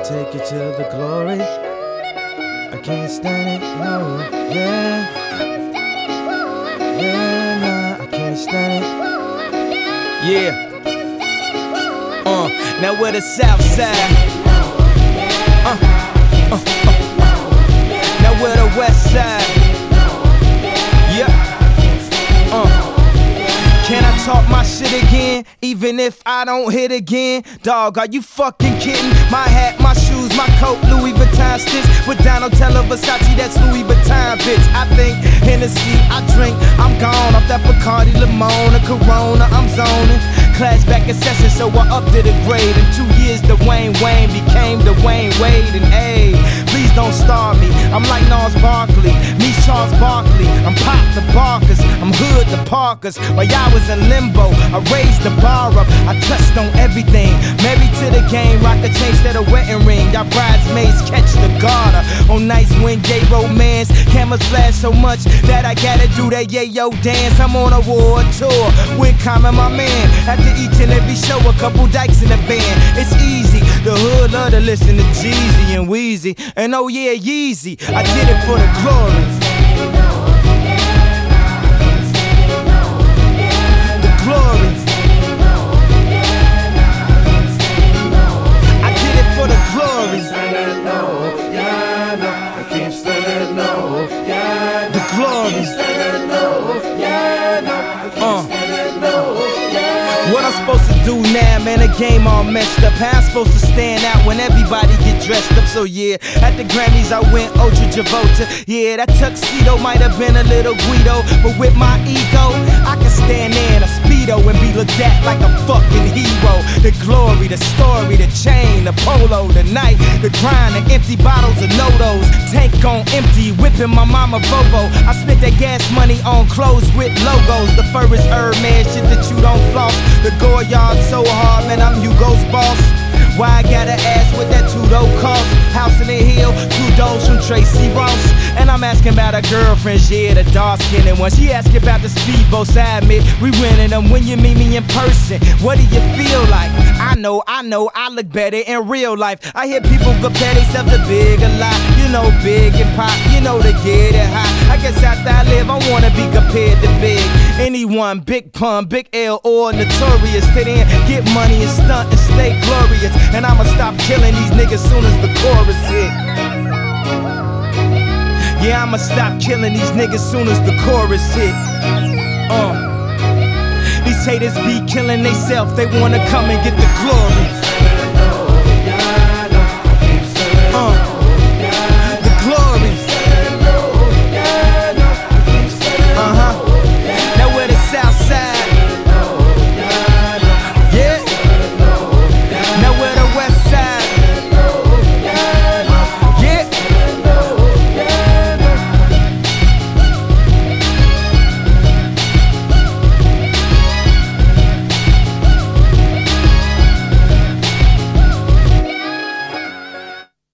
take you to the glory. I can't stand it, no, yeah. Yeah, nah, I can't stand it. Yeah. Now we're the South Side. Now we're the West Side. Yeah. Can I talk my shit again, even if I don't hit again? Dog, are you fucking kidding? My hat, my shoes, my coat, Louis Vuitton stitch with Donatella Versace, that's Louis Vuitton, bitch. I think Hennessy, I drink, I'm gone off that Bacardi, Limona, Corona, I'm zoning. Class back in session, so I upped it a grade. In 2 years, Dwayne Wayne became Dwayne Wade. And ayy, please don't starve me. I'm like Nas Barkley, me Charles Barkley. I'm Pop the Barkers, I'm Hood the Parkers. While y'all was in limbo, I raised the bar up. I touched on everything. Married to the game, rock a chain instead of wedding ring. Y'all bridesmaids catch the garter. On nights when gay romance, cameras flash so much that I gotta do that yayo dance. I'm on a world tour with Common, my man. After each and every show, a couple dykes in the van. It's easy, the hood love to listen to Jeezy and Weezy. And oh yeah, Yeezy, I did it for the glory. The glory. I did it for the glory. The glory. What I'm supposed to do now, man, the game all messed up. How I'm supposed to stand out when everybody get dressed up? So yeah, at the Grammys I went Ultra Travolta. Yeah, that tuxedo might have been a little Guido, but with my ego, I can stand there in a Speedo and be looked at like a fucking hero. The glory, the story, the chain, the polo, the night, the grind, the empty bottles of No-Dos. Tank on empty, whipping my mama Volvo. I spent that gas money on clothes with logos. The fur is Hermes, shit that you don't floss. The Goyard so hard, man, I'm Hugo's boss. Why I gotta ask what that $2 cost? House in the hill, $2 from Tracy Ross. And I'm asking about her girlfriend, yeah, the dark-skinned one. She asking about the speedboats, I admit we winning them. When you meet me in person, what do you feel like? I know, I look better in real life. I hear people compare themselves to Big a lot. You know, Big and Pop, you know they get it hot. I guess after I live, I wanna be compared to Big. Anyone, Big Pun, Big L, or Notorious. Sit in, get money and stunt and stay glorious. And I'ma stop killing these niggas soon as the chorus hit. Yeah, I'ma stop killing these niggas soon as the chorus hit. These haters be killing theyself, they wanna come and get the glory.